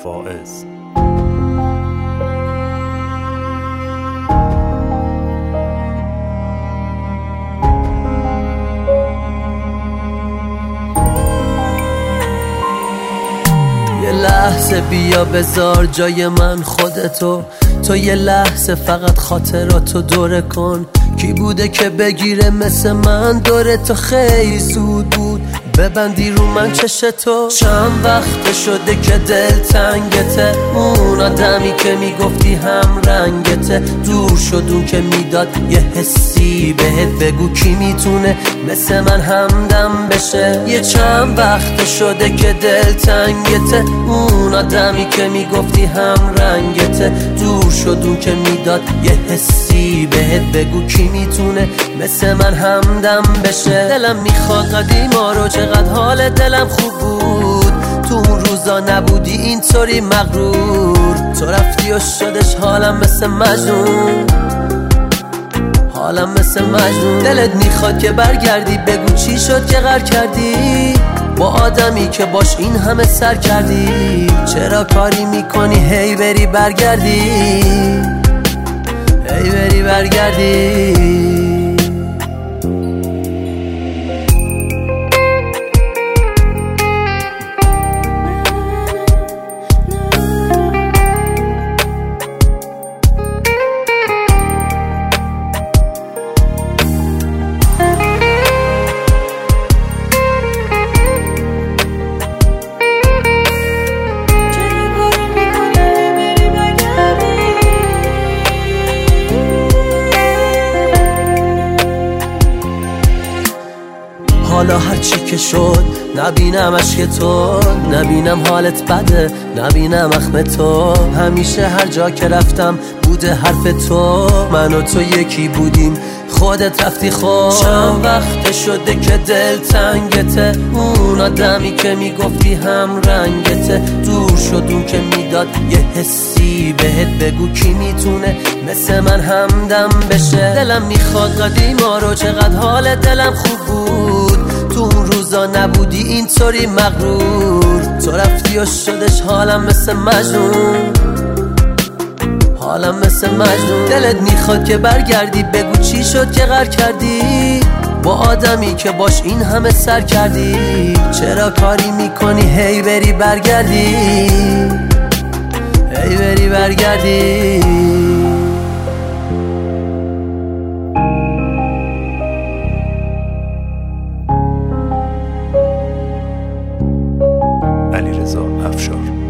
فائز. یه لحظه بیا بذار جای من خودتو، تو یه لحظه فقط خاطراتو دوره کن. کی بوده که بگیره مثل من دوره تو؟ خیلی زود بود ببندی رو من چشتو. چند وقت شده که دل تنگته، اون آدمی که میگفتی هم رنگته دور شد، اون که میداد یه حسی بهت. بگو کی میتونه مثل من همدم بشه؟ یه چند وقت شده که دل تنگته، اون آدمی که میگفتی هم رنگته دور شد، اون که میداد یه حسی بهت. بگو کی میتونه مثل من همدم بشه؟ دلم میخواد قدیما رو، چقدر حال دلم خوب بود تو اون روزا نبودی اینطوری مغرور. تو رفتی و شدش حالم مثل مجنون، حالم مثل مجنون. دلت میخواد که برگردی، بگو چی شد که غر کردی با آدمی که باش این همه سر کردی؟ چرا کاری میکنی هی بری برگردی، هی بری برگردی؟ حالا هر چی که شد نبینم عشق تو، نبینم حالت بده، نبینم اخم تو. همیشه هر جا که رفتم بوده حرف تو، من و تو یکی بودیم خودت رفتی خود. چند وقت شده که دل تنگته، اون آدمی که میگفتی هم رنگته دور شد، اون که میداد یه حسی بهت. بگو کی میتونه مثل من همدم بشه؟ دلم میخواد قدیما رو، چقدر حال دلم خوب بود تو اون روزا نبودی اینطوری مغرور. تو رفتی و شدش حالم مثل مجنون، حالم مثل مجنون. دلت میخواد که برگردی، بگو چی شد که غر کردی با آدمی که باش این همه سر کردی؟ چرا کاری میکنی هی بری برگردی، هی بری برگردی؟ علیرضا افشار.